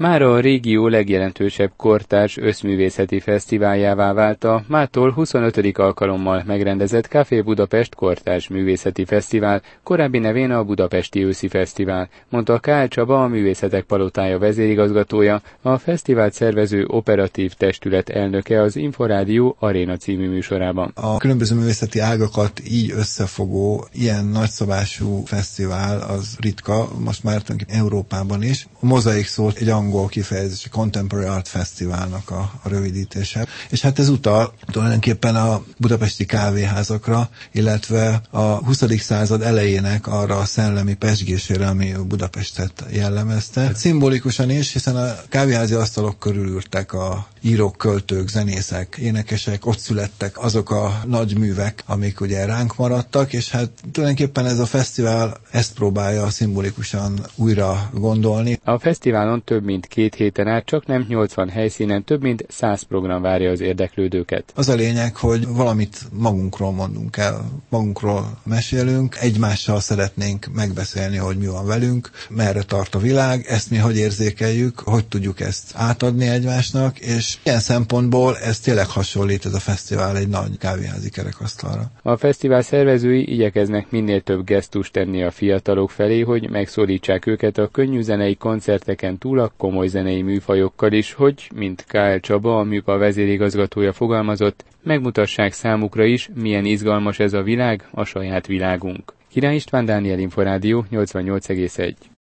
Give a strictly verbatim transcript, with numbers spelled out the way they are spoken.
Mára a régió legjelentősebb kortárs összművészeti fesztiváljává vált a mától huszonötödik alkalommal megrendezett Café Budapest Kortárs Művészeti Fesztivál, korábbi nevén a Budapesti Őszi Fesztivál, mondta Kál Csaba, a Művészetek Palotája vezérigazgatója, a fesztivált szervező operatív testület elnöke az Inforádió Aréna című műsorában. A különböző művészeti ágakat így összefogó, ilyen nagyszabású fesztivál az ritka, most már Európában is. A mozaik szó egy angol kifejezés, a Contemporary Art Fesztiválnak a, a rövidítése. És hát ez utal tulajdonképpen a budapesti kávéházakra, illetve a huszadik század elejének arra a szellemi pezsgésére, ami Budapestet jellemezte. Hát szimbolikusan is, hiszen a kávéházi asztalok körül ültek a írók, költők, zenészek, énekesek, ott születtek azok a nagy művek, amik ugye ránk maradtak, és hát tulajdonképpen ez a fesztivál ezt próbálja szimbolikusan újra gondolni. A fesztiválon több mint két héten át csak nem nyolcvan helyszínen több mint száz program várja az érdeklődőket. Az a lényeg, hogy valamit magunkról mondunk el, magunkról mesélünk, egymással szeretnénk megbeszélni, hogy mi van velünk, merre tart a világ, ezt mi hogy érzékeljük, hogy tudjuk ezt átadni egymásnak, és ilyen szempontból ez tényleg hasonlít ez a fesztivál egy nagy kávéházi kerekasztalra. A fesztivál szervezői igyekeznek minél több gesztust tenni a fiatalok felé, hogy megszólítsák őket a könnyű zenei koncerteken túl a komoly zenei műfajokkal is, hogy, mint Kál Csaba, a műpa vezérigazgatója fogalmazott, megmutassák számukra is, milyen izgalmas ez a világ, a saját világunk. Király István, Dániel, Inforádió, nyolcvannyolc egész egy.